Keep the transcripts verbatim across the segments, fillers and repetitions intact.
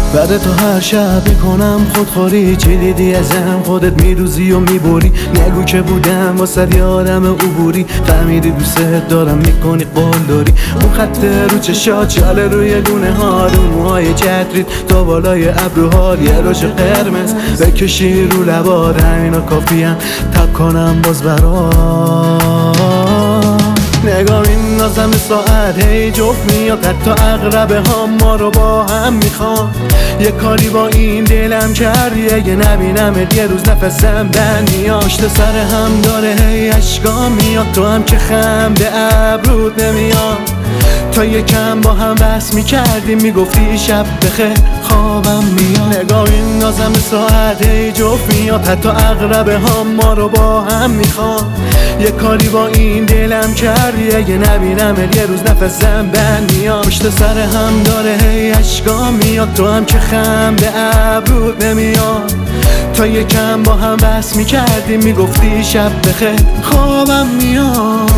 بعد تو هر شب میکنم خودخوری، چی دیدی ازم خودت میروزی و میبری. نگو که بودم واسه یه آدم عبوری، فهمیدی دوست دارم میکنی قول داری. اون خط رو چشات چاله روی گونه ها، اون موهای چتریت تا بالای ابروها، یه روش قرمز بکشی رو لبات، همینا کافیم تب کنم باز برات. نگاه این نازم ساعت هی جفت میاد، حتی اقربه ها ما رو با هم میخوان. یه کاری با این دلم کردی، اگه نبینم یه روز نفسم بند میاد. پشت سر هم داره هی اشکا میاد، تو هم که خم به ابرود نمیاد. تا یکم با هم بس میکردیم، میگفتی شب بخیر خوابم میاد. نگاه این نازم ساعت هی جفت میاد، حتی اقربه ها ما رو با هم میخوان. یه کاری با این دلم کردی، اگه نبینم یه روز نفسم بند میاد. پشت سر هم داره هی اشکا میاد، تو هم که خم به ابرود نمیاد. تا یکم با هم بس میکردیم، میگفتی شب بخیر خوابم میاد.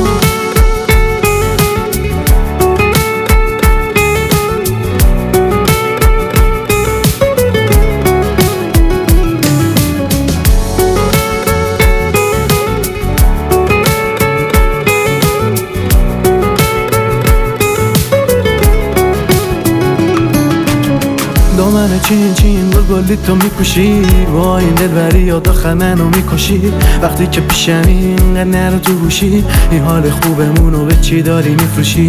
دامن چین چین گلگلی تو میکشی، با این دلبری یاد منو میکشی. وقتی که پیشمی اینقدر نرو تو گوشی، این حال خوبمونو به چی داری میفروشی.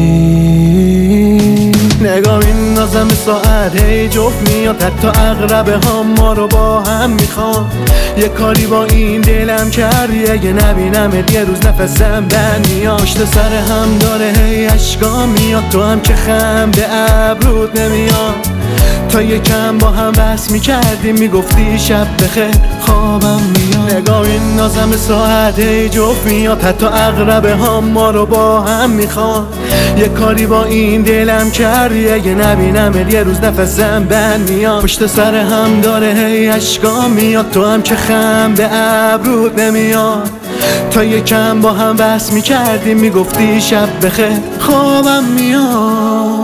نگاه این نازم ساعت هی جفت میاد، حتی اقربه ها ما رو با هم میخوان. یه کاری با این دلم کردی، اگه نبینم یه روز نفسم بند میاد. پشت سر هم داره هی اشکا میاد، تو هم که خم به ابرود نمیاد. تا یکم با هم بس میکردیم، میگفتی شب بخیر خوابم میاد. نگاه این نازم ساعت هی جفت میاد، حتی اقربه ها ما رو با هم میخوان. یه کاری با این دلم کردی، اگه نبینم یه روز نفسم بند میاد. پشت سر هم داره هی اشکا میاد، تو هم که خم به ابرود نمیاد. تا یکم با هم بس میکردیم، میگفتی شب بخیر خوابم میاد.